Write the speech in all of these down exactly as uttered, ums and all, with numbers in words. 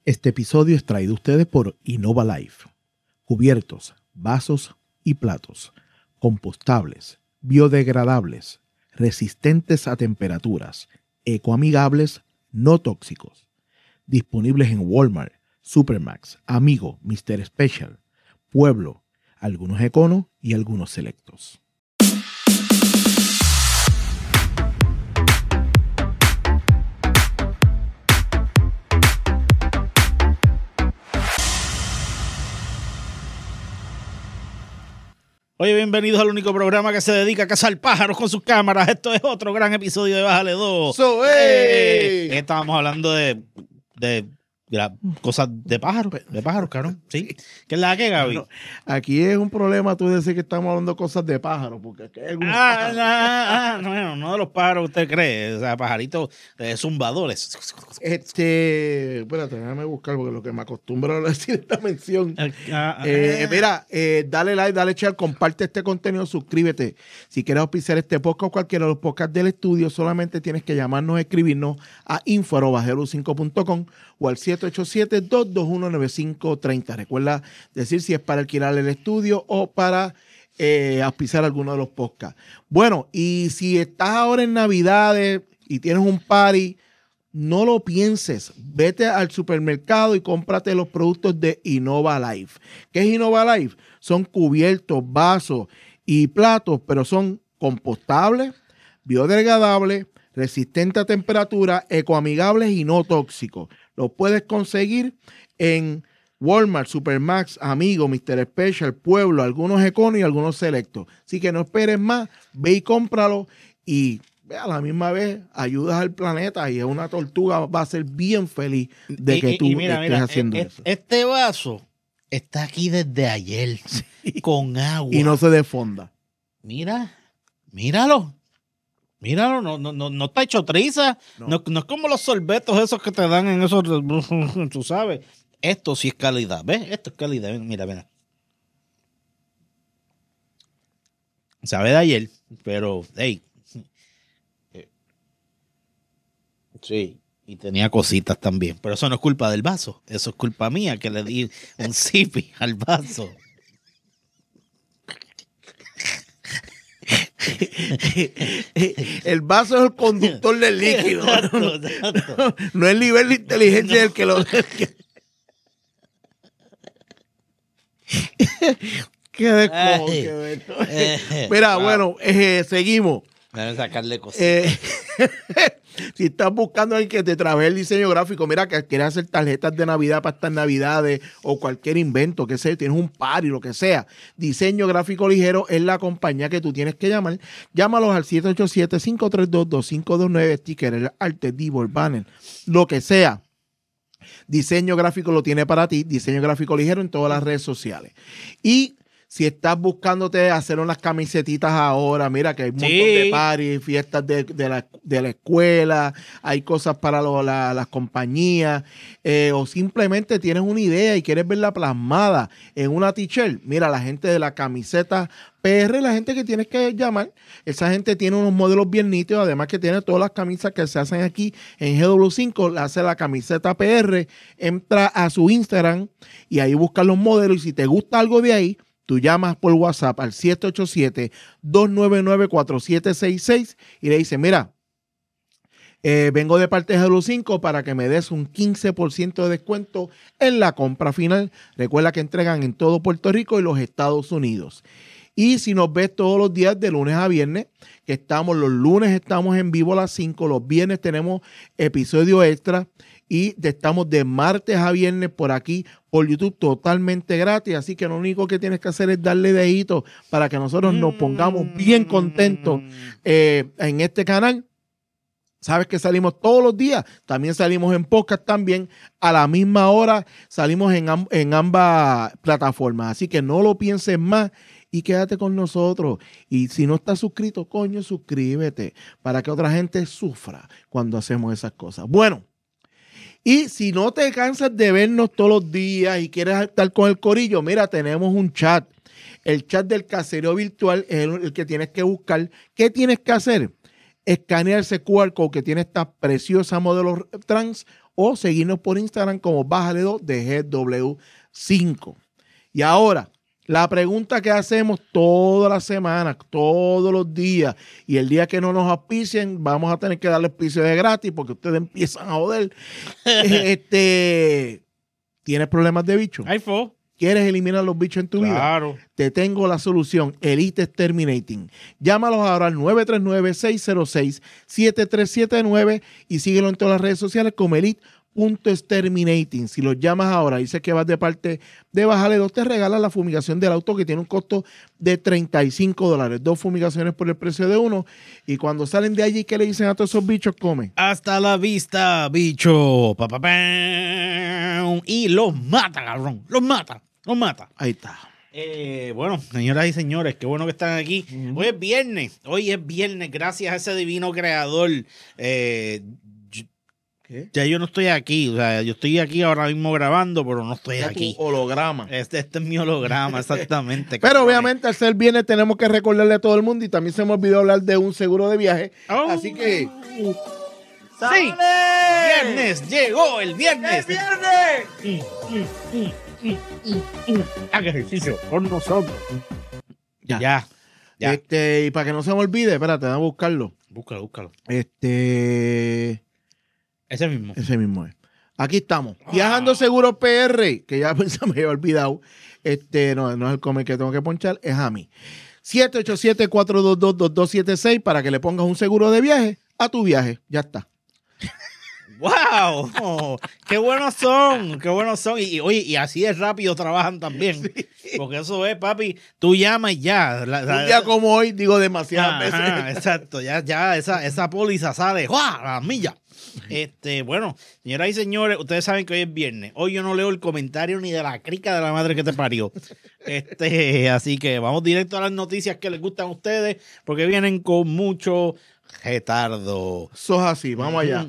Este episodio es traído a ustedes por Innova Life. Cubiertos, vasos y platos, compostables, biodegradables, resistentes a temperaturas, ecoamigables, no tóxicos. Disponibles en Walmart, Supermax, Amigo, mister Special, Pueblo, algunos Econo y algunos selectos. Oye, bienvenidos al único programa que se dedica a cazar pájaros con sus cámaras. Esto es otro gran episodio de Bájale dos. So, hey. eh, estábamos hablando de, de, de las cosas de pájaros, de pájaros, cabrón. ¿Sí? ¿Qué es la que, Gaby? Bueno, aquí es un problema tú decir que estamos hablando de cosas de pájaros, porque aquí hay algunos Ah, pájaros. ah, ah, no, no de los pájaros que usted cree, o sea, pajaritos eh, zumbadores. Este, espérate, déjame buscar porque lo que me acostumbro a decir esta mención. Ah, ah, Eh, ah. mira, eh, dale like, dale share, comparte este contenido, suscríbete. Si quieres auspiciar este podcast o cualquiera de los podcasts del estudio, solamente tienes que llamarnos, escribirnos a info arroba bajelo cinco punto com o al siete ocho siete, dos dos uno, nueve cinco tres cero. Recuerda decir si es para alquilar el estudio o para eh, auspiciar alguno de los podcasts. Bueno, y si estás ahora en Navidades y tienes un party, no lo pienses, vete al supermercado y cómprate los productos de Innova Life. ¿Qué es Innova Life? Son cubiertos, vasos y platos, pero son compostables, biodegradables, resistentes a temperatura, ecoamigables y no tóxicos. Los puedes conseguir en Walmart, Supermax, Amigo, mister Special, Pueblo, algunos Econo y algunos selectos. Así que no esperes más, ve y cómpralo y a la misma vez ayudas al planeta y una tortuga va a ser bien feliz de que Y- tú y mira, estés mira, haciendo e- eso. Este vaso está aquí desde ayer con agua. Y no se defonda. Mira, míralo. Míralo, no, no, no, no está hecho triza. No. No. No es como los sorbetos esos que te dan en esos, tú sabes. Esto sí es calidad, ¿ves? Esto es calidad. Mira, mira. Sabe de ayer, pero, hey. Sí, y tenía cositas también. Pero eso no es culpa del vaso. Eso es culpa mía que le di un sipi al vaso. El vaso es el conductor del líquido. Exacto, exacto. No es el nivel de inteligencia del que lo... del que- Qué descojo, Ay. qué beto. Eh, Mira, wow. bueno, eh, seguimos. Deben sacarle cositas. Eh, si estás buscando a alguien que te trabaje el diseño gráfico, mira, que quieres hacer tarjetas de Navidad para estas Navidades o cualquier invento, que sea, tienes un party, lo que sea. Diseño Gráfico Ligero es la compañía que tú tienes que llamar. Llámalos al siete ocho siete, cinco tres dos, dos cinco dos nueve, sticker, el arte, divo, el banner, lo que sea. Diseño Gráfico lo tiene para ti. Diseño Gráfico Ligero en todas las redes sociales. Y si estás buscándote hacer unas camisetitas ahora, mira que hay un Sí. montón de parties, fiestas de, de, la, de la escuela, hay cosas para lo- la- las compañías, eh, o simplemente tienes una idea y quieres verla plasmada en una t-shirt. Mira, la gente de la camiseta P R, la gente que tienes que llamar, esa gente tiene unos modelos bien nítidos, además que tiene todas las camisas que se hacen aquí en G W cinco, le hace la camiseta P R, entra a su Instagram y ahí busca los modelos y si te gusta algo de ahí, tú llamas por WhatsApp al siete ocho siete, dos nueve nueve, cuatro siete seis seis y le dices, mira, eh, vengo de parte de G W cinco para que me des un quince por ciento de descuento en la compra final. Recuerda que entregan en todo Puerto Rico y los Estados Unidos. Y si nos ves todos los días de lunes a viernes, que estamos, los lunes estamos en vivo a las cinco, los viernes tenemos episodio extra y estamos de martes a viernes por aquí, por YouTube, totalmente gratis. Así que lo único que tienes que hacer es darle dedito para que nosotros nos pongamos bien contentos eh, en este canal. Sabes que salimos todos los días, también salimos en podcast también, a la misma hora salimos en, amb- en ambas plataformas. Así que no lo pienses más y quédate con nosotros. Y si no estás suscrito, coño, suscríbete para que otra gente sufra cuando hacemos esas cosas. Bueno, y si no te cansas de vernos todos los días y quieres estar con el corillo, mira, tenemos un chat. El chat del caserío virtual es el, el que tienes que buscar. ¿Qué tienes que hacer? Escanear ese Q R code que tiene esta preciosa modelo trans o seguirnos por Instagram como Bájale dos de G W cinco. Y ahora, la pregunta que hacemos todas las semanas, todos los días, y el día que no nos auspicien, vamos a tener que darle auspicio de gratis porque ustedes empiezan a joder. este, ¿Tienes problemas de bicho? Ahí fue. ¿Quieres eliminar los bichos en tu Claro. vida? Te tengo la solución, Elite Exterminating. Llámalos ahora al nueve tres nueve, seis cero seis, siete tres siete nueve y síguelo en todas las redes sociales como Elite punto exterminating. Si los llamas ahora, dices que vas de parte de Bájale dos, te regalan la fumigación del auto que tiene un costo de treinta y cinco dólares. Dos fumigaciones por el precio de uno. Y cuando salen de allí, ¿qué le dicen a todos esos bichos? Come. Hasta la vista, bicho. Pa, pa, pa. Y los mata, cabrón. Los mata. Los mata. Ahí está. Eh, bueno, señoras y señores, qué bueno que están aquí. Uh-huh. Hoy es viernes. Hoy es viernes. Gracias a ese divino creador. Eh, ¿Qué? Ya yo no estoy aquí, o sea, yo estoy aquí ahora mismo grabando, pero no estoy ya aquí. Tu holograma. Este, este es mi holograma, exactamente. Pero obviamente al ser viernes tenemos que recordarle a todo el mundo y también se me olvidó hablar de un seguro de viaje. Oh. Así que... ¡Sí! ¡Viernes! ¡Llegó el viernes! ¡El viernes! Mm, mm, mm, mm, mm. Haga ejercicio con nosotros. Ya. Ya. ya. Este, y para que no se me olvide, espérate, vamos a buscarlo. Búscalo, búscalo. Este... Ese mismo. Ese mismo es. Aquí estamos. Ah. Viajando Seguro P R, que ya se me había olvidado. Este, no, no es el comer que tengo que ponchar, es a mí. siete ocho siete, cuatro dos dos, dos dos siete seis para que le pongas un seguro de viaje a tu viaje. Ya está. ¡Wow! Oh, ¡qué buenos son! ¡Qué buenos son! Y, y oye, y así de rápido trabajan también. Sí. Porque eso es, papi, tú llamas y ya. La, la, un día como hoy, digo demasiadas ajá, veces. Exacto, ya, ya esa, esa póliza sale ¡guau! A las millas. Este, bueno, señoras y señores, ustedes saben que hoy es viernes. Hoy yo no leo el comentario ni de la crica de la madre que te parió. Este, así que vamos directo a las noticias que les gustan a ustedes, porque vienen con mucho retardo. Eso es así, vamos allá.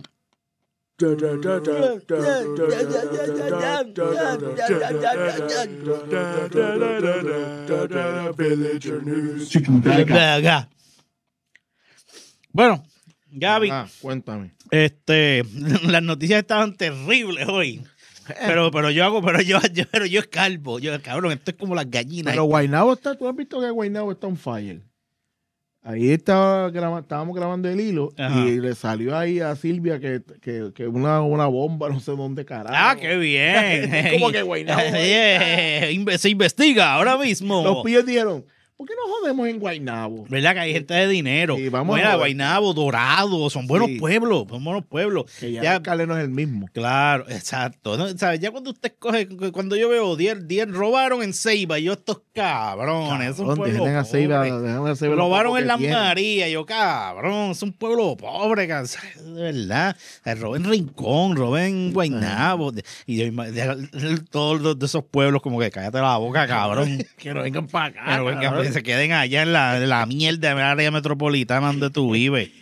Bueno, Gaby, ah, cuéntame. Este, las noticias estaban terribles hoy. Pero, pero yo hago, pero yo, yo, pero yo escalpo. Yo, cabrón, esto es como las gallinas. Pero Guaynabo está, tú has visto que Guaynabo está on fire. Ahí estaba graba, estábamos grabando el hilo. Ajá. Y le salió ahí a Silvia que, que, que una, una bomba, no sé dónde carajo. Ah, qué bien. Como que Guaynabo. Yeah. Se investiga ahora mismo. Los pillos dijeron, ¿por qué no jodemos en Guaynabo? ¿Verdad que hay gente de dinero? Sí, vamos Mira, a Guaynabo, Dorado, son buenos sí. pueblos, son buenos pueblos. Que ya, ya el alcalde no es el mismo. Claro, exacto. ¿No? ¿Sabes? Ya cuando usted escoge, cuando yo veo diez, diez robaron en Ceiba, yo estos cabrones, es un pueblo pobre. Ceiba, a Ceiba robaron en Las Marías, yo cabrón, es un pueblo pobre, de verdad. Roben Rincón, roben Guaynabo. Y yo, todos de esos pueblos como que cállate la boca, cabrón. Que no vengan para acá. Que no vengan, que se queden allá en la, la mierda de área metropolitana donde tú vives.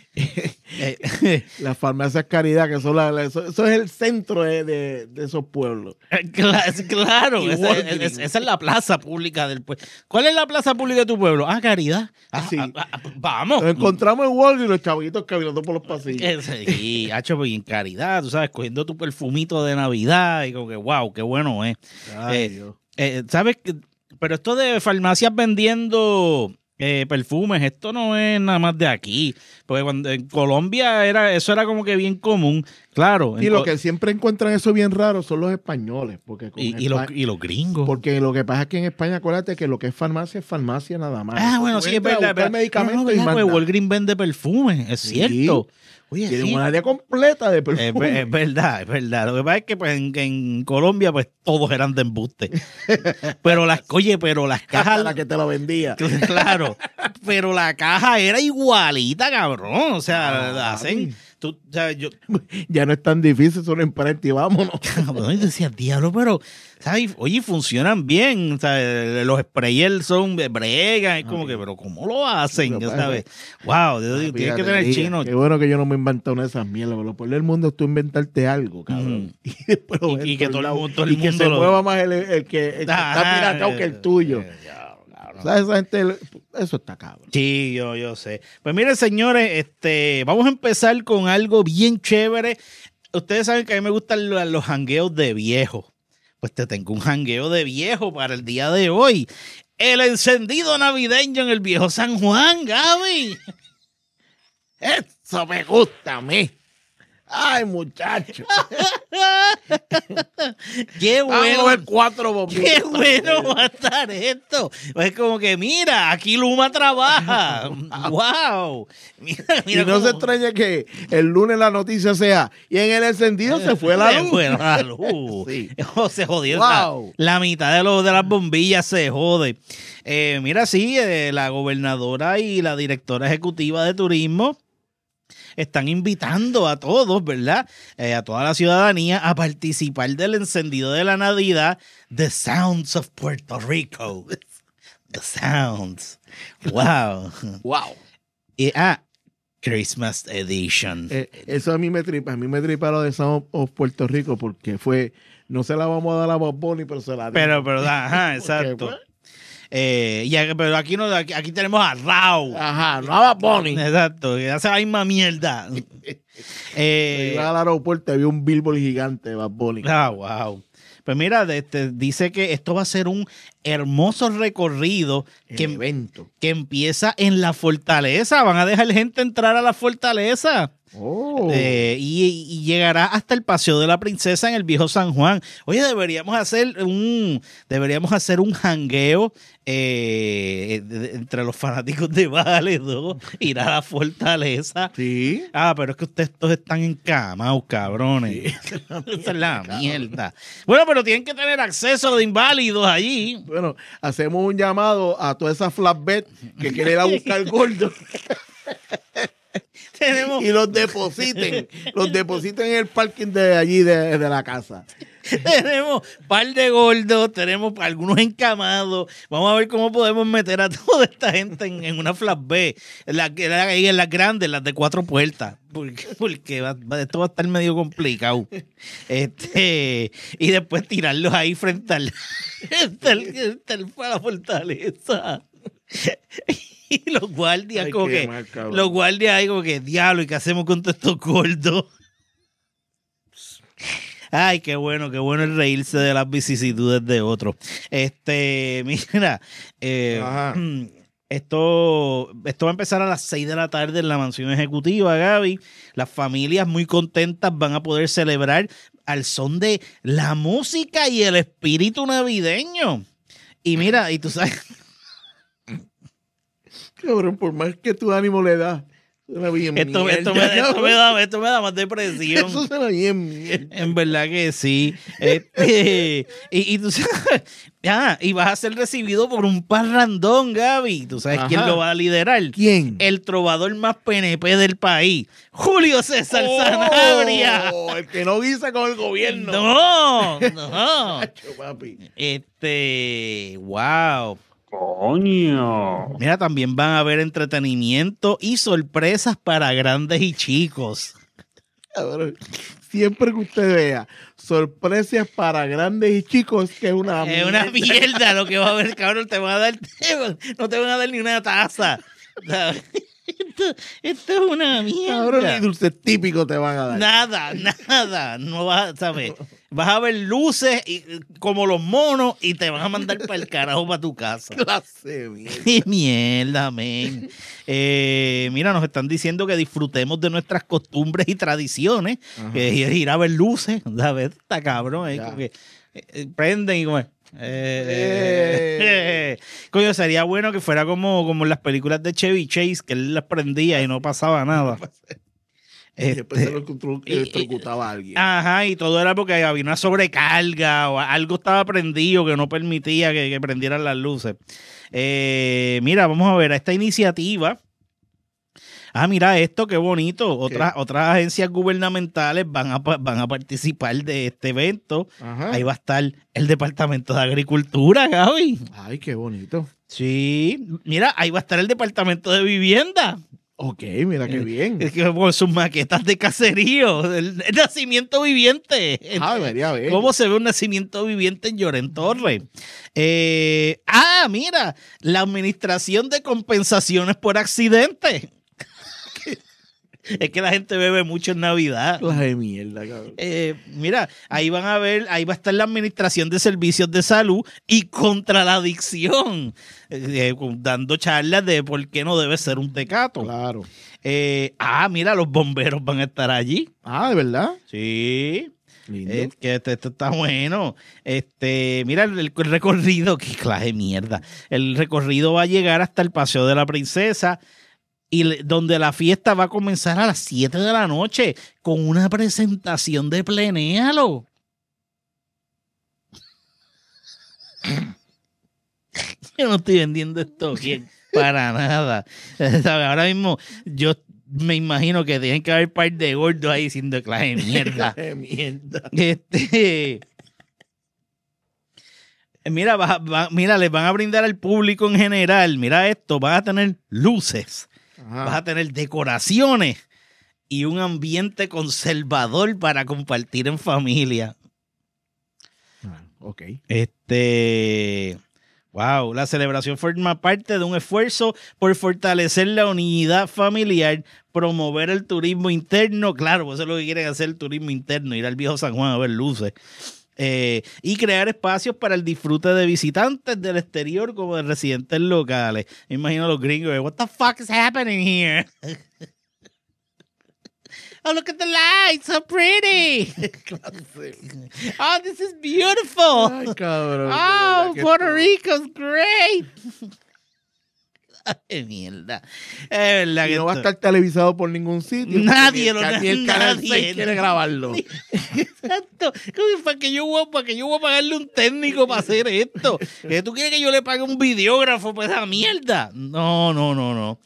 Las farmacias Caridad, que son la, la, eso, eso es el centro de, de, de esos pueblos. Claro, esa, es, esa es la plaza pública del pueblo. ¿Cuál es la plaza pública de tu pueblo? Ah, Caridad. Ah, sí. ah, ah, vamos. Nos encontramos en Walgreens y los chavitos caminando por los pasillos. Sí, hacho, en Caridad, tú sabes, cogiendo tu perfumito de Navidad y como que, wow, qué bueno es. Eh, eh, ¿Sabes qué? Pero esto de farmacias vendiendo eh, perfumes, esto no es nada más de aquí. Porque cuando en Colombia era, eso era como que bien común. Claro. Y lo que siempre encuentran eso bien raro son los españoles. Porque y, y, los, y los gringos. Porque lo que pasa es que en España, acuérdate que lo que es farmacia es farmacia nada más. Ah, bueno, sí, es verdad. Pero, medicamentos no, no, no, y Walgreens vende perfumes, es sí. cierto. Oye, tienen sí. una área completa de perfumes. Es, es verdad, es verdad. Lo que pasa es que pues, en, en Colombia pues todos eran de embuste. Pero las, oye, pero las cajas... la que te lo vendía. Claro. Pero la caja era igualita, cabrón. O sea, ah, hacen... Tú, o sea, yo, ya no es tan difícil, son imprenta y vámonos. Bueno, y decía, diablo, pero, ¿sabes? Oye, funcionan bien. O sea, los sprayers son bregan. Es como que, pero ¿cómo lo hacen? Pero, ¿sabes? Wow, tienes que tener el chino. Qué bueno que yo no me he inventado una de esas mierdas. Lo peor del mundo es tú inventarte algo, cabrón. Mm. Y, después y, y que todo el mundo, todo el y que mundo se lo... mueva más el, el que, el que ah, está piratado que el tuyo. Eh, ya. ¿Sabes? Esa gente, eso está cabrón. Sí, yo, yo sé. Pues miren, señores, este, vamos a empezar con algo bien chévere. ustedes saben que a mí me gustan los, los jangueos de viejo. Pues te tengo un jangueo de viejo para el día de hoy. El encendido navideño en el viejo San Juan, Gaby. Eso me gusta a mí. Ay, muchacho. Qué bueno. Vamos a ver cuatro bombitos. Qué bueno va a estar esto. Es como que, mira, aquí Luma trabaja. Wow. Mira, mira y no cómo... se extraña que el lunes la noticia sea, y en el encendido se fue la luz. Se fue la luz. Sí. Oh, se jodió. Wow. La, la mitad de, los, de las bombillas se jode. Eh, mira, sí, eh, la gobernadora y la directora ejecutiva de turismo están invitando a todos, ¿verdad? Eh, a toda la ciudadanía a participar del encendido de la Navidad, The Sounds of Puerto Rico. The Sounds. Wow. Wow. Y, ah, Christmas Edition. Eh, eso a mí me tripa, a mí me tripa lo de Sound of Puerto Rico porque fue, no se la vamos a dar a Bob Bunny, pero se la dimos. Pero, pero, ajá, exacto. Porque, pues, Eh, ya, pero aquí no, aquí, aquí tenemos a Rao. ajá, no a Bob Bunny. Exacto, que hace la misma mierda. eh, Iba al aeropuerto y vi un billboard gigante de Bad Bunny. ah, wow. Pues mira, este, dice que esto va a ser un hermoso recorrido que, El evento. que empieza en la fortaleza. Van a dejar gente entrar a la fortaleza. Oh. Eh, y, y llegará hasta el Paseo de la Princesa en el viejo San Juan. Oye, deberíamos hacer un deberíamos hacer un jangueo eh, de, de, entre los fanáticos de Vale dos, ir a la fortaleza. Sí. Ah, pero es que ustedes todos están encamados, cabrones. Sí. Esa es la mierda. Bueno, pero tienen que tener acceso de inválidos allí. Bueno, hacemos un llamado a toda esa flatbed que quiere ir a buscar gordo. Tenemos, Y los depositen. Los depositen en el parking de allí de, de la casa. tenemos par de gordos, tenemos algunos encamados. Vamos a ver cómo podemos meter a toda esta gente en, en una flatbed. En la, en la- en las grandes, las de cuatro puertas. Porque, porque va- va- esto va a estar medio complicado. Este, y después tirarlos ahí frente al, frente al, frente al- a la fortaleza. Y los guardias, Ay, como qué que, mal, cabrón. los guardias ahí como que, diablo, ¿y qué hacemos con todos estos gordos? Ay, qué bueno, qué bueno el reírse de las vicisitudes de otros. Este, mira, eh, Ajá. esto, esto va a empezar a las seis de la tarde en la mansión ejecutiva, Gaby. Las familias muy contentas van a poder celebrar al son de la música y el espíritu navideño. Y mira, y tú sabes... Cabrón, por más que tu ánimo le da, suena bien Esto, mierda, esto, me, esto, cabrón. me da, esto me da más depresión. Eso suena bien mierda. En verdad que sí. Este, y, y tú sabes, ah, y vas a ser recibido por un parrandón, Gaby. ¿Tú sabes Ajá. quién lo va a liderar? ¿Quién? El trovador más P N P del país, Julio César Oh, Sanabria. el que no guisa con el gobierno. No, no. Chacho, papi. Este, wow. Coño. Mira, también van a haber entretenimiento y sorpresas para grandes y chicos. Cabrón, siempre que usted vea sorpresas para grandes y chicos, que es una Es una mierda lo que va a haber, cabrón. Te van a dar, no te van a dar ni una taza. ¿Sabes? Esto, esto es una Cabrón, mierda. y dulces típicos te van a dar. Nada, nada. No vas, ¿sabes? Vas a ver luces y, como los monos y te van a mandar para el carajo para tu casa. Clase de mierda. ¡Qué mierda, men! Eh, mira, nos están diciendo que disfrutemos de nuestras costumbres y tradiciones, Ajá. que es ir a ver luces, ¿sabes? Está cabrón, eh, Ya. como que, eh, eh, prenden y como... eh, Eh. eh, Coño, sería bueno que fuera como, como en las películas de Chevy Chase, que él las prendía y no pasaba nada. Y después Este, se lo electro- y- electrocutaba a alguien. Ajá, y todo era porque había una sobrecarga o algo estaba prendido que no permitía que, que prendieran las luces. Eh, mira, vamos a ver, a esta iniciativa. Ah, mira esto, qué bonito. Otras, otras agencias gubernamentales van a, pa- van a participar de este evento. Ajá. Ahí va a estar el Departamento de Agricultura, Gaby. Ay, qué bonito. Sí, mira, ahí va a estar el Departamento de Vivienda. Ok, mira qué bien. Es que con sus maquetas de caserío, el, el nacimiento viviente. Ah, debería ver. ¿Cómo se ve un nacimiento viviente en Lloren Torres? Eh, ah, mira, la administración de compensaciones por accidente. Es que la gente bebe mucho en Navidad. Clase de mierda, cabrón. Eh, mira, ahí van a ver, ahí va a estar la Administración de Servicios de Salud y contra la adicción, eh, dando charlas de por qué no debe ser un tecato. Claro. Eh, ah, mira, los bomberos van a estar allí. Ah, ¿de verdad? Sí. Lindo. Eh, que esto, esto está bueno. Este, mira el, el recorrido, qué clase de mierda. El recorrido va a llegar hasta el Paseo de la Princesa y le, donde la fiesta va a comenzar a las siete de la noche con una presentación de Plenéalo. Yo no estoy vendiendo esto bien, para nada. Ahora mismo yo me imagino que tienen que haber un par de gordos ahí diciendo clase de mierda. Clase de mierda. Este, mira, va, va, mira, les van a brindar al público en general, mira esto, van a tener luces, Ajá. vas a tener decoraciones y un ambiente conservador para compartir en familia. Ah, ok. Este, wow, la celebración forma parte de un esfuerzo por fortalecer la unidad familiar, promover el turismo interno, claro, pues eso es lo que quieren hacer, el turismo interno, ir al viejo San Juan a ver luces, eh, y crear espacios para el disfrute de visitantes del exterior como de residentes locales. Me imagino a los gringos, what the fuck is happening here? Oh, look at the lights, so pretty. Oh, this is beautiful. Ay, cabrón. Oh, de verdad que Puerto esto- Rico's great. Ay, mierda. Es verdad Y que no va a esto- estar televisado por ningún sitio. Nadie porque lo- ni el canal nadie. seis quiere grabarlo. Exacto. ¿Cómo ¿Para que yo voy, para que yo voy a pagarle un técnico para hacer esto? ¿Que ¿Tú quieres que yo le pague un videógrafo para esa mierda? No, no, no, no.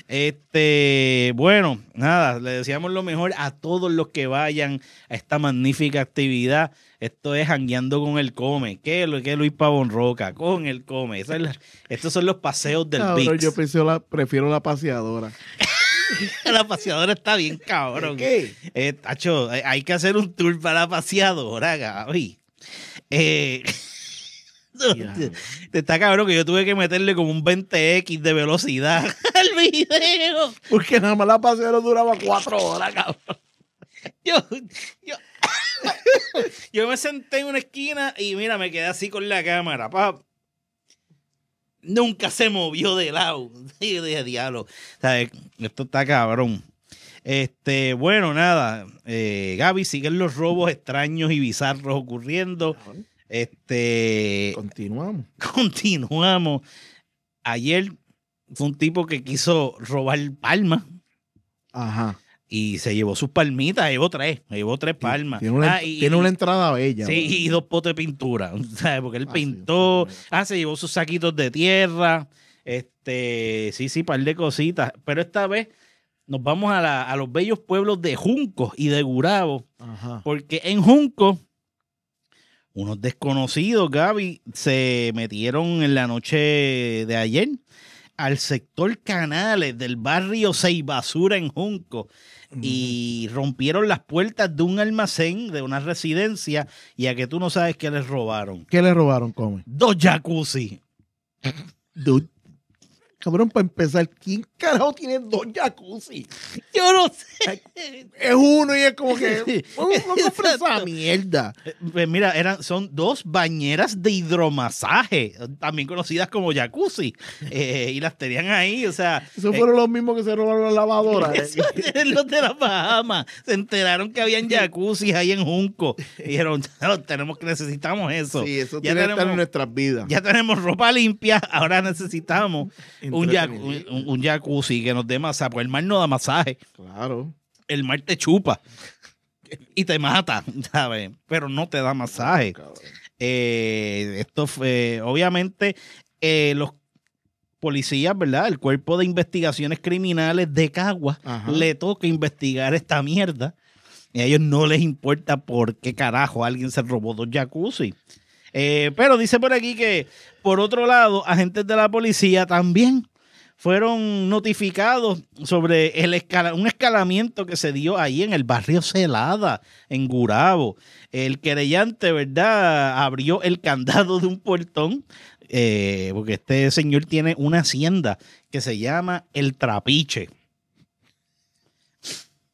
Este, bueno, nada, le deseamos lo mejor a todos los que vayan a esta magnífica actividad. Esto es jangueando con el Come. ¿Qué es lo que es Luis Pavón Roca? Con el Come. Esa es la- estos son los paseos del Cabrón, Vix. yo prefiero la, prefiero la paseadora. La paseadora está bien, cabrón. ¿Qué? Eh, tacho, eh, hay que hacer un tour para la paseadora, Gaby. Eh, Diablo. te está cabrón que yo tuve que meterle como un veinte equis de velocidad al video. Porque nada más la paseadora duraba cuatro horas, cabrón. Yo, yo, yo me senté en una esquina y mira, me quedé así con la cámara. Pa. Nunca se movió de lado. Y yo dije, diablo, ¿sabes? Esto está cabrón. Este, bueno, nada. Eh, Gaby, siguen los robos extraños y bizarros ocurriendo. Este, Continuamos. continuamos. Ayer fue un tipo que quiso robar palmas Ajá. y se llevó sus palmitas, llevó tres, llevó tres palmas. Tiene una, Ah, y- tiene una entrada bella. Sí, ¿verdad? y dos potes de pintura, ¿sabes? Porque él Ah, sí, pintó, sí. ah, se llevó sus saquitos de tierra, este, sí, sí, par de cositas. Pero esta vez nos vamos a, la- a los bellos pueblos de Junco y de Gurabo, Ajá. porque en Junco unos desconocidos, Gaby, se metieron en la noche de ayer al sector Canales del barrio Seis Basura en Junco y rompieron las puertas de un almacén, de una residencia, y a que tú no sabes qué les robaron. ¿Qué le robaron, Come? Dos jacuzzi. Dude. Cabrón, para empezar, ¿quién carajo tiene dos jacuzzi? Yo no sé. Es uno y es como que. ¿Cómo compra esa Exacto. mierda? Pues mira, eran, son dos bañeras de hidromasaje, también conocidas como jacuzzi, eh, y las tenían ahí, o sea... Esos eh, fueron los mismos que se robaron la lavadora. Eso es los de las Bahamas. Se enteraron que habían jacuzzi ahí en Junco. Y dijeron, "No, tenemos que necesitamos eso. Sí, eso ya tiene que estar tenemos, en nuestras vidas. ya tenemos ropa limpia, ahora necesitamos un, jac- Entretenimiento. un, un jacuzzi que nos dé masaje. Porque el mar no da masaje. Claro. El mar te chupa y te mata, ¿sabes? Pero no te da masaje. Cabrón. Eh, esto fue, obviamente, eh, los policías, ¿verdad? El Cuerpo de Investigaciones Criminales de Caguas Ajá. le toca investigar esta mierda. Y a ellos no les importa por qué carajo alguien se robó dos jacuzzi. Eh, pero dice por aquí que, por otro lado, agentes de la policía también fueron notificados sobre el escala, un escalamiento que se dio ahí en el barrio Celada, en Gurabo. El querellante, ¿verdad?, abrió el candado de un portón, eh, porque este señor tiene una hacienda que se llama El Trapiche.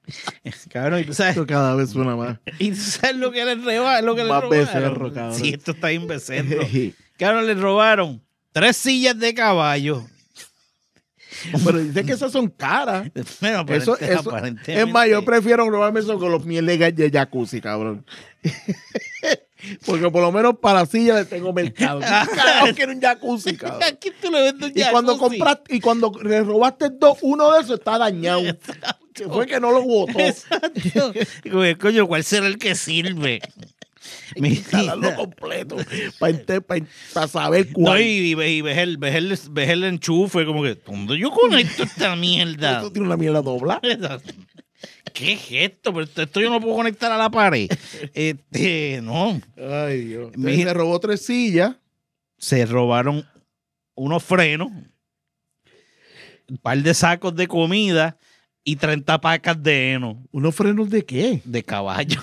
Cabrón, y tú sabes, Esto cada vez suena más. y tú sabes lo que le robaron, lo que le Más robaron. becerro, cabrón. Sí, esto está bien becerro. Cabrón, le robaron tres sillas de caballo. Pero dice que esas son caras. Bueno, pero Eso, este, eso, aparentemente. es más, yo prefiero robarme eso con los mieles de jacuzzi, cabrón. Porque por lo menos para sillas le tengo mercado. Carajo, quiero un jacuzzi, cabrón. Aquí tú le vendes Y cuando compraste, y cuando le robaste dos, uno de esos está dañado. Que fue que no lo botó. Exacto. Digo, coño, ¿cuál será el que sirve? Instalarlo completo para saber cuál. No, y, y, y ves, el, ves, el, ves el enchufe, como que, ¿dónde yo conecto esta mierda? Esto tiene una mierda dobla. ¿Qué es esto? Pero esto, esto yo no puedo conectar a la pared. Este, no. Ay, Dios. Mira. Entonces, se robó tres sillas. Se robaron unos frenos, un par de sacos de comida y treinta pacas de heno ¿Unos frenos de qué? de caballo.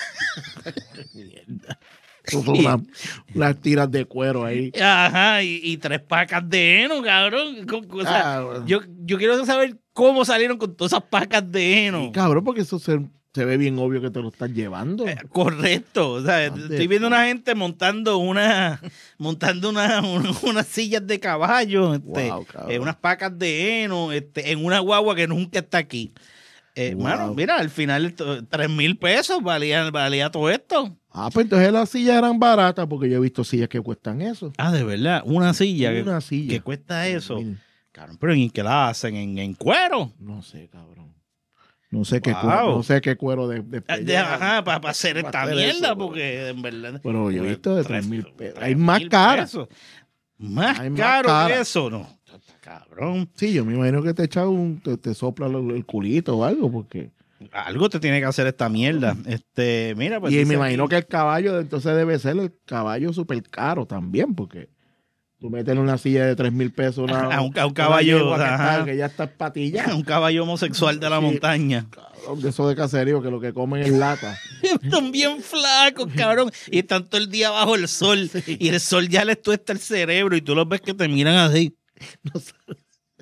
Son unas, unas tiras de cuero ahí. Ajá, y, y tres pacas de heno, cabrón. O sea, Ah, bueno. yo, yo quiero saber cómo salieron con todas esas pacas de heno. Sí, cabrón, porque eso se, se ve bien obvio que te lo están llevando. Eh, Correcto, o sea, Ande, estoy viendo una gente montando una montando una, una- unas sillas de caballo, este, Wow, cabrón. eh, unas pacas de heno, este, en una guagua que nunca está aquí. Eh, Wow. Mano, mira, al final to- tres mil pesos valía, valía todo esto. Ah, pues entonces las sillas eran baratas porque yo he visto sillas que cuestan eso. Ah, de verdad, una silla, Una que, silla. que cuesta eso. Mil. Cabrón, pero ¿en qué la hacen? ¿En, en cuero? No sé, cabrón. No sé qué Wow. cuero, no sé qué cuero de, de Ah, de- pellejo. Ajá, para hacer Pa' esta hacer mierda, eso, porque en verdad. Pero yo he visto de tres mil tres- pesos. Hay más mil caras. pesos. Más Hay más caro caras. que eso, no. Está cabrón. Sí, yo me imagino que te echa un, te, te sopla el, el culito o algo, porque. Algo te tiene que hacer esta mierda. Este, mira, pues. y dice me imagino aquí- que el caballo, entonces debe ser el caballo súper caro también, porque tú metes en una silla de tres mil pesos una, A un- a un una caballo, yegua que, ajá. está, que ya está patilla. un caballo homosexual de la Sí. montaña. Cabrón, de eso de caserío, que lo que comen es lata. Están bien flacos, cabrón. Y están todo el día bajo el sol. Y el sol ya les tuesta el cerebro. Y tú los ves que te miran así. No saben,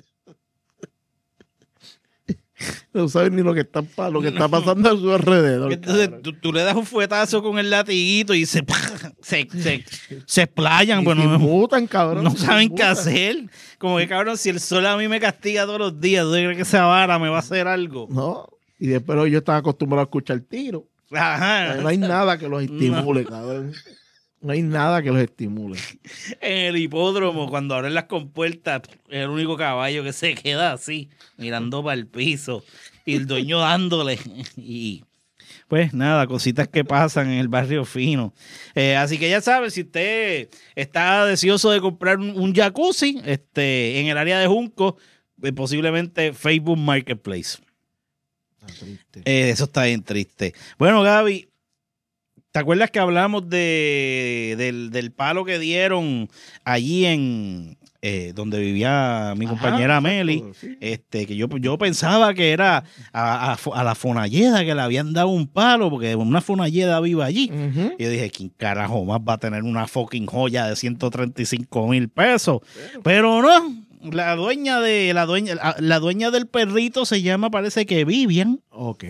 no saben ni lo que está, pa- lo que está pasando a su alrededor. Entonces cabrón. tú, tú le das un fuetazo con el latiguito y se, se, se, se explayan. Y Bueno, se no, inmutan, cabrón. no se saben qué inmutan. hacer. Como que, cabrón, si el sol a mí me castiga todos los días, ¿tú crees que esa vara me va a hacer algo? No. Y después ellos están acostumbrados a escuchar tiro. Ajá. No hay nada que los estimule, cabrón. No hay nada que los estimule. En el hipódromo, cuando abren las compuertas, es el único caballo que se queda así, mirando para el piso, y el dueño dándole. Y pues nada, cositas que pasan en el barrio fino. Eh, así que ya sabes, si usted está deseoso de comprar un, un jacuzzi este, en el área de Junco, eh, posiblemente Facebook Marketplace. Está triste. Eh, eso está bien triste. Bueno, Gaby, ¿te acuerdas que hablamos de, del, del palo que dieron allí en eh, donde vivía mi Ajá, compañera exacto, Meli? sí. Este, que yo, yo pensaba que era a, a, a la Fonalleda que le habían dado un palo, porque una Fonalleda viva allí. Ujú. Y yo dije, ¿quién carajo más va a tener una fucking joya de ciento treinta y cinco mil pesos? Pero no, la dueña de la dueña, la, la dueña del perrito se llama, parece que Vivian. Ok.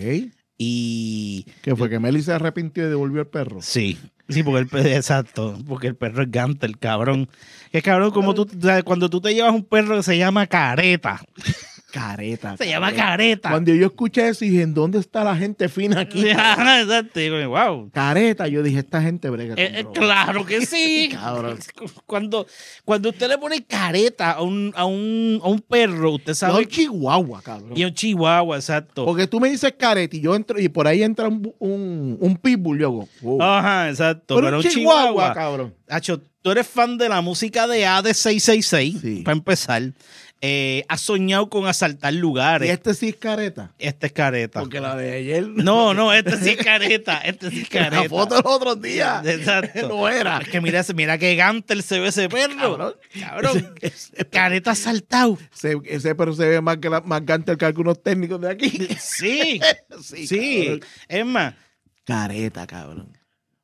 Y ¿Qué fue? ¿Que Meli se arrepintió y devolvió el perro? sí, sí, porque el perro, exacto, porque el perro es gante, el cabrón. Que cabrón, como tú, o sea, cuando tú te llevas un perro que se llama Careta, Careta. se llama careta. Careta. Cuando yo escuché eso, dije, ¿en dónde está la gente fina aquí? Ajá, exacto, y digo, wow. Careta, yo dije, esta gente brega. con Eh, eh, droga. claro que sí. Cabrón. Cuando, cuando usted le pone careta a un, a un, a un perro, usted No, sabe un chihuahua, cabrón. y un chihuahua, exacto. Porque tú me dices careta y yo entro y por ahí entra un, un, un pitbull, yo hago, wow. Ajá, exacto. Pero Pero un un chihuahua, chihuahua. cabrón. Hacho, tú eres fan de la música de A D seiscientos sesenta y seis, Sí. para empezar. Eh, has soñado con asaltar Y lugares. este sí es careta. Este es careta. Porque la de ayer. No, no, este sí es careta. Este sí es careta. La foto de los otros días. Exacto. No era. Es que mira, ese- mira qué gantel se ve ese perro. Cabrón. Cabrón. Ese, ese- Careta saltado. ese- ese perro se ve más, que la, más gante que algunos técnicos de aquí. Sí. Sí, Sí. cabrón. Es más, Careta, cabrón.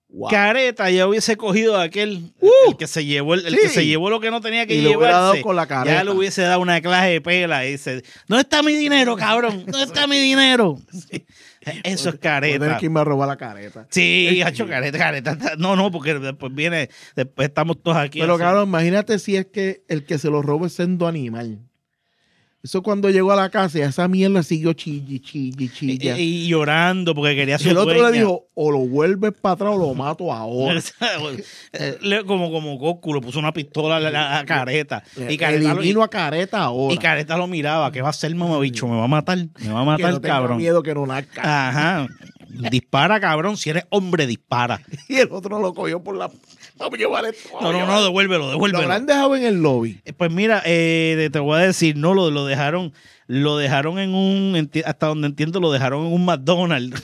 Wow. Careta ya hubiese cogido a aquel Uh, el que se llevó el, el sí. que se llevó lo que no tenía que Y le hubiera dado llevarse. con la careta. Ya le hubiese dado una clase de pela y dice, ¿dónde está mi dinero, cabrón? ¿Dónde está mi dinero? Sí. Eso es Voy a tener careta. que irme a robar la careta. Sí, hacho, careta, careta. No, no, porque después viene, después estamos todos aquí. Pero así. cabrón, imagínate si es que el que se lo roba es siendo animal. Eso cuando llegó a la casa, esa mierda siguió chilli, chilli, y, chilla. y- y llorando porque quería Y su el otro dueña. le dijo, o lo vuelves para atrás o lo mato ahora. Le- como como Goku le puso una pistola a la, la- a Careta y Careta, lo, Elimino y, a careta ahora. y Careta lo miraba, ¿qué va a hacer, mamabicho? Me va a matar, me va a que matar, no tenga cabrón. miedo que no nazca. Ajá. Dispara, cabrón, si eres hombre, dispara. Y el otro lo cogió por la... Vamos a llevar esto. No, no, no, devuélvelo, Lo devuélvelo. habrán dejado en el lobby. Eh, Pues mira, eh, te voy a decir, no, lo, lo dejaron, lo dejaron en un, enti- hasta donde entiendo, lo dejaron en un McDonald's.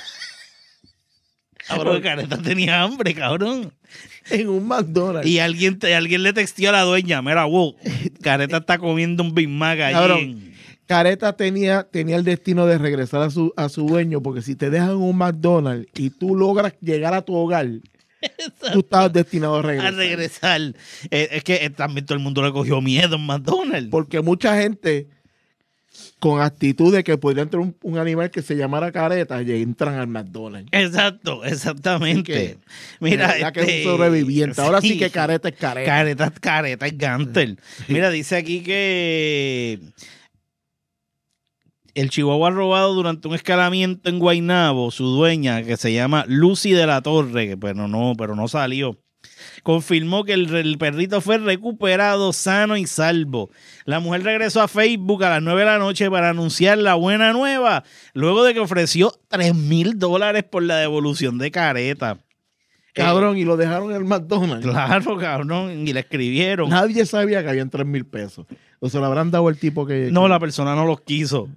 Porque Careta tenía hambre, cabrón. En un McDonald's. Y alguien, te- alguien le texteó a la dueña, mira, wow, Careta está comiendo un Big Mac allí. Cabrón. en- Careta tenía, tenía el destino de regresar a su, a su dueño, porque si te dejan en un McDonald's y tú logras llegar a tu hogar, tú estabas destinado a a regresar. regresar. Eh, es que eh, también todo el mundo le cogió miedo en McDonald's. Porque mucha gente con actitud de que podría entrar un, un animal que se llamara Careta y entran al McDonald's. Exacto, exactamente. Mira, Ya que este, es un sobreviviente. Ahora sí, sí. que Careta es Careta. Careta, careta, es Gantel. Mira, dice aquí que el chihuahua robado durante un escalamiento en Guaynabo, su dueña, que se llama Lucy de la Torre, que pero no, pero no salió, confirmó que el, el perrito fue recuperado sano y salvo. La mujer regresó a Facebook a las nueve de la noche para anunciar la buena nueva, luego de que ofreció tres mil dólares por la devolución de Careta. Cabrón, y lo dejaron en el McDonald's. Claro, cabrón, y le escribieron. Nadie sabía que habían tres mil pesos. O se lo habrán dado el tipo que... No, que- la persona no los quiso.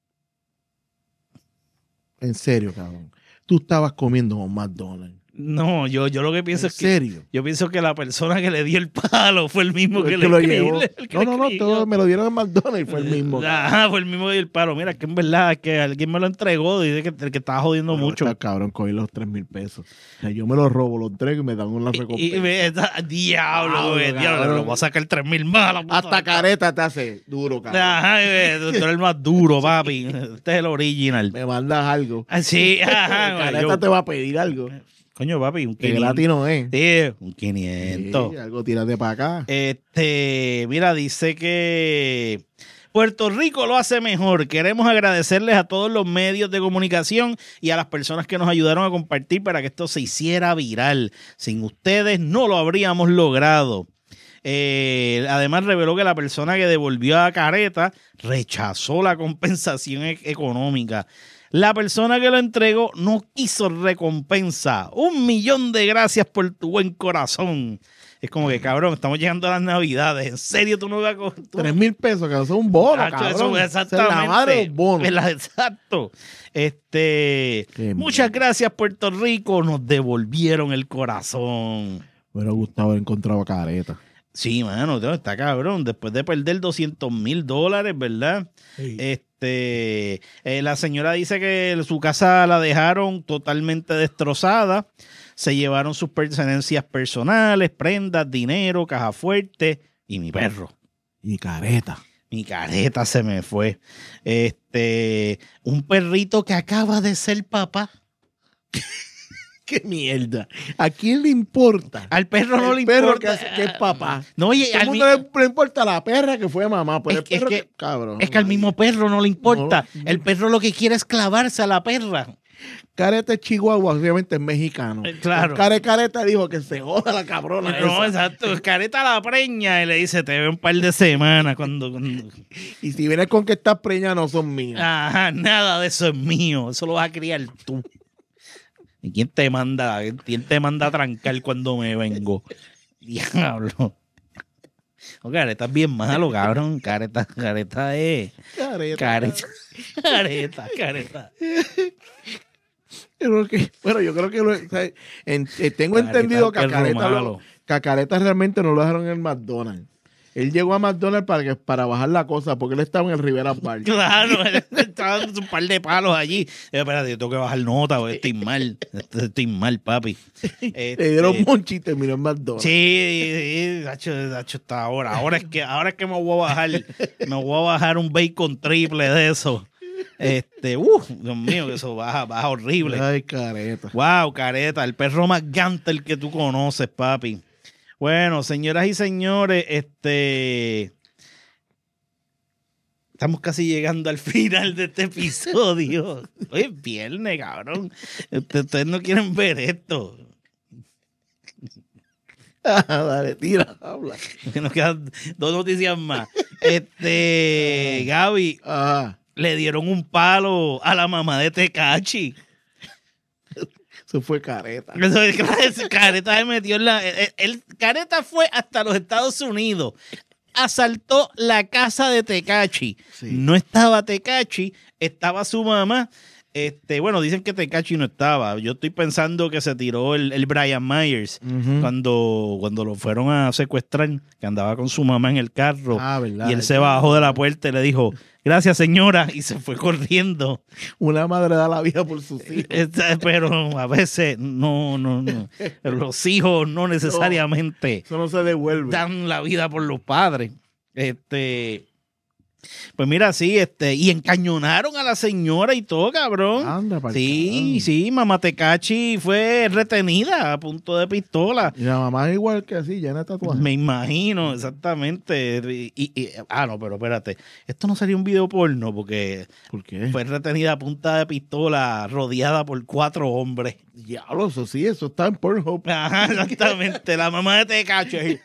En serio, cabrón. Tú estabas comiendo en un McDonald's. No, yo, yo lo que pienso ¿En es que serio? yo pienso que la persona que le dio el palo fue el mismo que El le que lo escribió, llevó. el que No, le no, no, escribió. todo me lo dieron en McDonald's, fue el mismo. Ajá, fue el mismo que dio el palo. Mira, que en verdad que alguien me lo entregó, dice que, que estaba jodiendo Pero mucho. está cabrón, cogí los tres mil pesos. O sea, yo me los robo, los entrego y me dan una Y, recompensa. y me- esa- diablo, Diablo, güey, diablo, cabrón. lo voy a sacar tres mil más. la puta Hasta madre. careta te hace duro, cabrón. Ajá, güey, tú eres el más duro, papi. Este es el original. Me mandas algo. Ah, sí, ajá, güey, Careta yo- te va a pedir algo. Coño, papi, un Que quinientos. gratis no es. Sí, un quinientos. Sí, algo tírate para acá. Este, mira, dice que Puerto Rico lo hace mejor. Queremos agradecerles a todos los medios de comunicación y a las personas que nos ayudaron a compartir para que esto se hiciera viral. Sin ustedes no lo habríamos logrado. Eh, además reveló que la persona que devolvió a Careta rechazó la compensación e- económica. La persona que lo entregó no quiso recompensa. Un millón de gracias por tu buen corazón. Es como que, cabrón, estamos llegando a las navidades. ¿En serio tú no vas a coger? tú- Tres mil pesos, que eso es un bono, Hacho, cabrón. eso, Esa exactamente. es la madre de los bonos. Es la- Exacto. Este, Qué muchas mierda. gracias, Puerto Rico. Nos devolvieron el corazón. Me hubiera gustado haber encontrado a Careta. Sí, mano, tío, está cabrón. Después de perder doscientos mil dólares, ¿verdad? Este, eh, la señora dice que su casa la dejaron totalmente destrozada. Se llevaron sus pertenencias personales, prendas, dinero, caja fuerte y mi perro. Y Careta. Mi careta se me fue. Este, un perrito que acaba de ser papá. ¡Qué mierda! ¿A quién le importa? Al perro no El le perro importa. que, hace- que es papá. No, oye, Todo al el mi- mundo le, le importa la perra que fue mamá, pero Es el que- es perro que- que, cabrón. es que al mismo perro no le importa. No. El perro lo que quiere es clavarse a la perra. Careta es Chihuahua, obviamente es mexicano. Eh, claro. Care Careta dijo que se joda la cabrona No, esa. exacto. Careta la preña y le dice, te veo un par de semanas cuando... cuando- Y si vienes con que estas preñas no son mías. Ajá, nada de eso es mío. Eso lo vas a criar tú. ¿Y quién te manda? ¿Quién te manda a trancar cuando me vengo? Diablo. No, Careta es bien malo, cabrón. Careta, careta es... Careta. Careta, careta, careta. Pero que- bueno, yo creo que lo- o sea, en- eh, tengo Careta entendido es que a perro Careta, malo. lo- que a Careta realmente no lo dejaron en el McDonald's. Él llegó a McDonald's para, que, para bajar la cosa, porque él estaba en el Rivera Park. Claro, él estaba dando un par de palos allí. Eh, espérate, yo tengo que bajar nota, porque estoy mal. Estoy mal, papi. Le Este, dieron monchi y terminó en McDonald's. Sí, sí, Nacho, Nacho está ahora. Ahora es que, ahora es que me voy a bajar, me voy a bajar un bacon triple de eso. Este, uh, Dios mío, que eso baja, baja horrible. Ay, careta. Wow, careta, el perro más gantel que tú conoces, papi. Bueno, señoras y señores, este, estamos casi llegando al final de este episodio. Hoy es viernes, cabrón. Ustedes no quieren ver esto. Dale, tira, habla. Nos quedan dos noticias más. Este, Gaby, Ajá. le dieron un palo a la mamá de Tekashi. Eso fue careta. Eso es que Careta se metió en la... El, el- Careta fue hasta los Estados Unidos. Asaltó la casa de Tekashi. Sí. No estaba Tekashi, estaba su mamá. Este, bueno, dicen que Tekashi no estaba. Yo estoy pensando que se tiró el, el Brian Myers Ujú. cuando, cuando lo fueron a secuestrar, que andaba con su mamá en el carro. Ah, verdad. Y él se bajó de la puerta y le dijo, gracias señora, y se fue corriendo. Una madre da la vida por sus hijos. Esta- Pero a veces no, no, no. Los hijos no necesariamente Eso no se devuelve. dan la vida por los padres. Este, pues mira, sí, este, y encañonaron a la señora y todo, cabrón. Anda, pa'l Sí, carajo. sí, mamá Tekashi fue retenida a punto de pistola. Y la mamá es igual que así, llena de tatuajes. Me imagino, exactamente. Y, y- y- ah, no, pero espérate. Esto no sería un video porno porque ¿Por qué? fue retenida a punta de pistola rodeada por cuatro hombres. Diablo, eso sí, eso está en Pornhub. Ajá, exactamente. La mamá de Tekashi.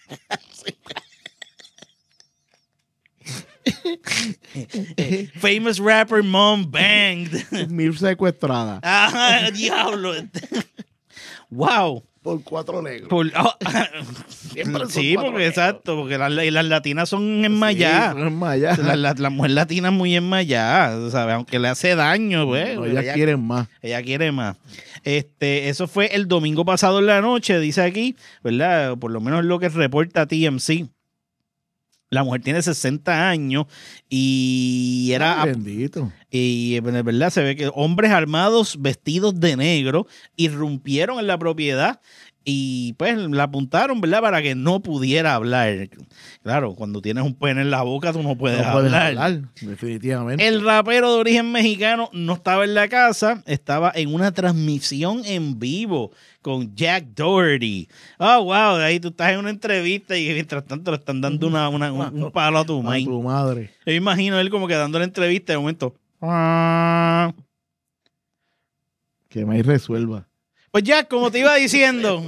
Famous rapper mom banged. Mil secuestradas Ajá, diablo. Wow. por cuatro negros. Por- oh, Siempre son sí, cuatro porque negros. exacto, porque las, las latinas son enmayadas. Sí, son enmayadas. La, la, la mujer latina es muy enmayada, ¿sabes? Aunque le hace daño, güey. No, ellas ella, quieren más. ella quiere más. Este, eso fue el domingo pasado en la noche, dice aquí, ¿verdad? Por lo menos lo que reporta T M C. La mujer tiene sesenta años y era... Ay, bendito. Y en verdad se ve que hombres armados vestidos de negro irrumpieron en la propiedad y pues la apuntaron, ¿verdad? Para que no pudiera hablar. Claro, cuando tienes un pene en la boca tú no puedes, No puedes hablar. hablar, definitivamente. El rapero de origen mexicano no estaba en la casa, estaba en una transmisión en vivo con Jack Doherty. Oh, wow, ahí tú estás en una entrevista y mientras tanto le están dando una, una- un, un palo a tu A maíz. tu madre. Yo imagino él como que dando la entrevista de momento. "Ah". Que me resuelva. Pues ya, como te iba diciendo.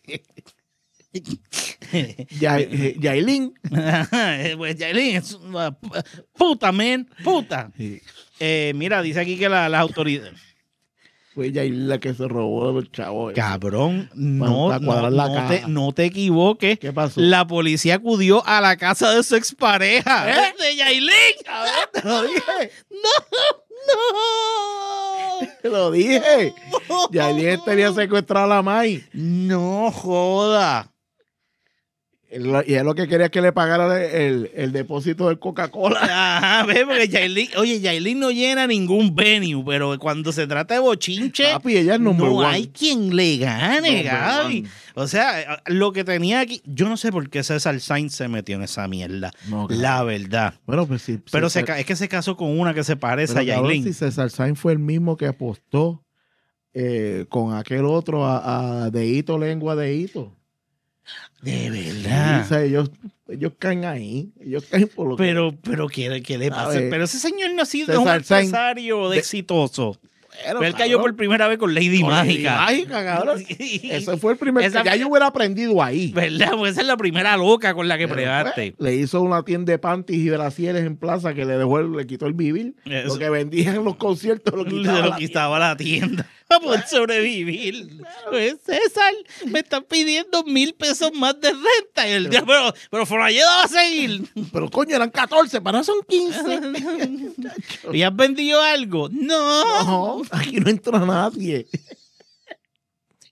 Ya, eh, Yailin. Pues Yailin es una p- puta, men, puta. Sí. Eh, mira, dice aquí que la- las autoridades. Fue Yailin la que se robó los chavos. Cabrón, no, Para no, cuadrar la no caja. te, no te equivoques. ¿Qué pasó? La policía acudió a la casa de su expareja. ¿Eh? De Yailin. Te lo dije. No. Te lo dije. Yailin tenía secuestrado a la Mai. No joda. Él- Y él lo que quería es que le pagara el, el- el depósito del Coca-Cola. Ajá, ve, porque Yailin, oye, Yailin no llena ningún venue, pero cuando se trata de bochinche, Papi, ella es number no one. hay quien le gane, Number Gaby. one. O sea, lo que tenía aquí, yo no sé por qué César Sainz se metió en esa mierda, No, claro. la verdad. Bueno, pues sí. Pero sí, se, ca- es que se casó con una que se parece pero, a cabrón, Yailin. si César Sainz fue el mismo que apostó eh, con aquel otro a, a Deito Lengua Deito. De O verdad. sea, ellos, ellos caen ahí. Ellos caen por lo que... Pero, pero, ¿qué, qué le pasa? ¿Sabe? Pero ese señor no ha sido César un Sainz, empresario de de- exitoso. Pero, Pero él cayó por cabrón, primera vez con Lady con Mágica. Lady Mágica, cabrón. Sí. Ese fue el primer... Esa- Ya yo hubiera aprendido ahí. ¿Verdad? Pues esa es la primera loca con la que Pero, pregaste. pues, le hizo una tienda de panties y brasieres en plaza que le dejó el- le quitó el vivir. Eso. Lo que vendían en los conciertos lo Se quitaba. lo la quitaba la tienda para poder sobrevivir. Pues César, me están pidiendo mil pesos más de renta. Y el día, pero, pero Foralleda va a seguir. tienda. Pero coño, eran catorce, para no son quince. ¿Y has vendido algo? No. No, aquí no entra nadie.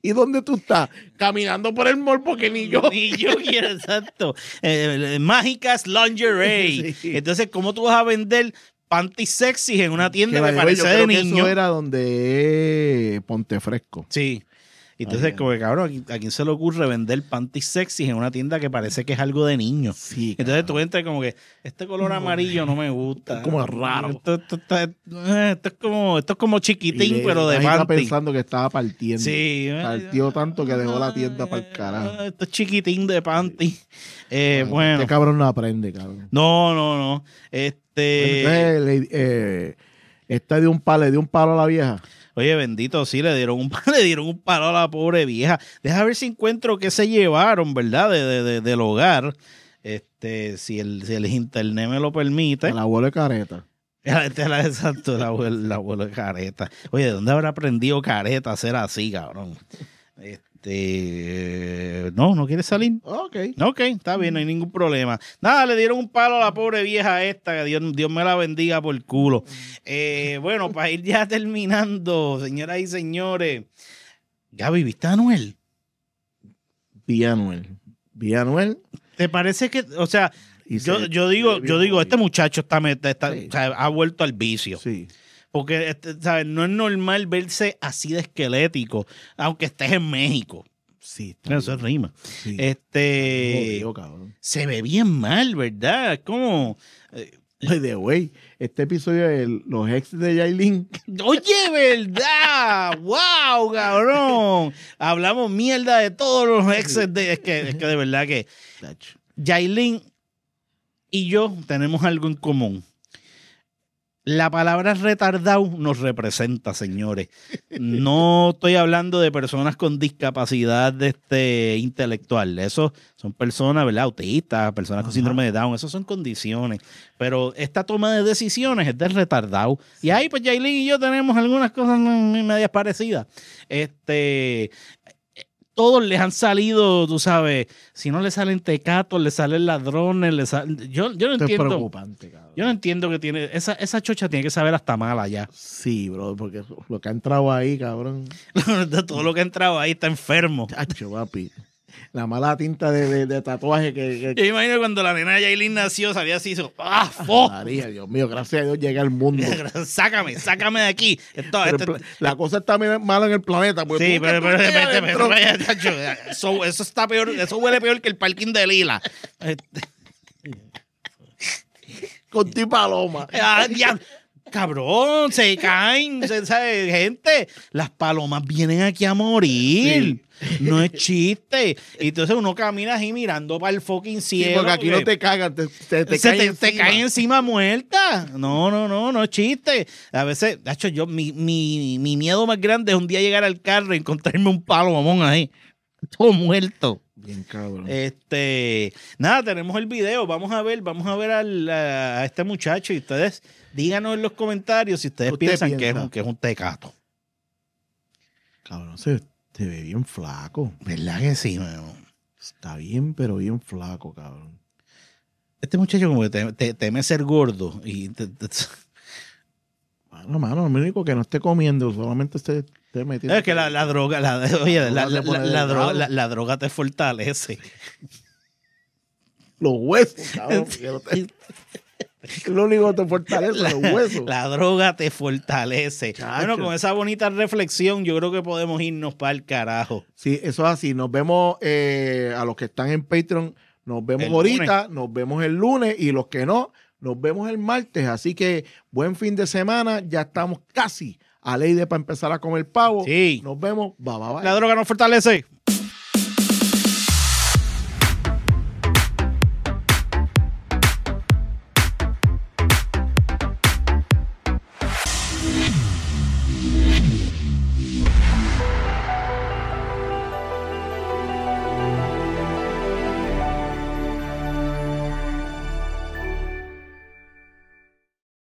¿Y dónde tú estás? Caminando por el mall porque ni yo. Ni yo quiero, exacto. Eh, mágicas lingerie. Sí. Entonces, ¿cómo tú vas a vender panties sexy en una tienda que, by the way, parece yo de creo que niño? eso era donde es Ponte Fresco. Sí. Entonces, Ay, como que, cabrón, ¿a quién se le ocurre vender panties sexy en una tienda que parece que es algo de niño? Sí, Entonces tú entras como que, este color amarillo no me gusta. Es como raro. Esto, esto, esto, eh, esto es como, esto es como chiquitín, Y le- pero de ahí está panty. pensando que estaba partiendo. Sí. Partió tanto que dejó la tienda para el carajo. Esto es chiquitín de panty. Eh, bueno. Este cabrón no aprende, cabrón. No, no, no. Este. Entonces, le- eh, esta dio un palo, le dio un palo a la vieja. Oye, bendito, sí, le dieron un le dieron un palo a la pobre vieja. Deja ver si encuentro qué se llevaron, ¿verdad? De, de, de- del hogar. Este, si el, si el internet me lo permite. El abuelo de careta. Este es la- exacto, el abuelo, el abuelo de Careta. Oye, ¿de dónde habrá aprendido Careta a ser así, cabrón? Este, no, no quiere salir. Ok. Ok, está bien, no hay ningún problema. Nada, le dieron un palo a la pobre vieja esta, que Dios, Dios me la bendiga por culo. Eh, bueno, para ir ya terminando, señoras y señores. Gaby, ¿viste a Anuel? Vi a Anuel. Vi a Anuel. ¿Te parece que, o sea, y yo, se- yo digo, se yo vio digo, muy este muchacho está, está- Sí. o sea, ha vuelto al vicio? Sí. Porque este, ¿sabes? No es normal verse así de esquelético, aunque estés en México. Sí. está Eso bien. rima. Sí. Este, Jodido, cabrón. se ve bien mal, ¿verdad? Es como, eh, By the way, este episodio de los ex de Yailin. oye, ¿verdad? ¡Wow, cabrón! Hablamos mierda de todos los exes. De, es, que, es que de verdad que Yailin y yo tenemos algo en común. La palabra retardado nos representa, señores. No estoy hablando de personas con discapacidad de este, intelectual. Esos son personas, ¿verdad? Autistas, personas con Ajá. síndrome de Down. Esas son condiciones. Pero esta toma de decisiones es de retardado. Y ahí, pues, Yailin y yo tenemos algunas cosas medias parecidas. Este... Todos les han salido, tú sabes, si no le salen tecatos, le salen ladrones, le salen... Yo, yo no Esto es entiendo. preocupante, cabrón. Yo no entiendo que tiene. Esa, esa chocha tiene que saber hasta mala ya. Sí, bro, porque lo que ha entrado ahí, cabrón. Todo lo que ha entrado ahí está enfermo. Chacho, papi. La mala tinta de, de, de tatuaje que. que Yo imagino cuando la nena de Yailin nació, salía así, hizo, ¡ah, fo! María, Dios mío, gracias a Dios llegué al mundo. sácame, sácame de aquí. Esto, Pero este- el pla- la cosa está bien mala en el planeta. Porque sí, tú- pero, tú pero, estás pero, pero, adentro. pero, pero, chacho, eso, eso está peor, eso huele peor que el parking de Lila. Este, Con ti paloma. ah, ya, cabrón, se caen, se, ¿sabe? Gente, las palomas vienen aquí a morir. No es chiste. Y entonces uno camina así mirando para el fucking Sí, cielo. porque aquí no te cagan, te, te, te se caen te, te encima. caen encima muerta. No, no, no, no es chiste. A veces, hecho, yo, mi, mi, mi miedo más grande es un día llegar al carro y encontrarme un palo mamón ahí. Todo muerto. Bien cabrón. Este, nada, tenemos el video. Vamos a ver, vamos a ver al, a, a este muchacho y ustedes díganos en los comentarios si ustedes ¿Usted piensan que es, piensa? un, que es un tecato. Cabrón, se te ve bien flaco. ¿Verdad que sí, mano? Está bien, pero bien flaco, cabrón. Este muchacho como que te- te- teme ser gordo y te- te- Mano, mano, lo único que no esté comiendo, solamente esté, esté metiendo. es que la, la droga, la, oye, la, droga la- te pone la- la delgado. droga, la- la droga te fortalece. Los huesos, cabrón. porque no te- es lo único que te fortalece, los huesos. La droga te fortalece. Chacho. Bueno, con esa bonita reflexión, yo creo que podemos irnos para el carajo. Sí, eso es así. Nos vemos eh, a los que están en Patreon. Nos vemos El ahorita, nos vemos el lunes y los que no, nos vemos el martes. Así que buen fin de semana. Ya estamos casi a ley de para empezar a comer pavo. Sí. Nos vemos. Bye, bye, bye. La droga nos fortalece.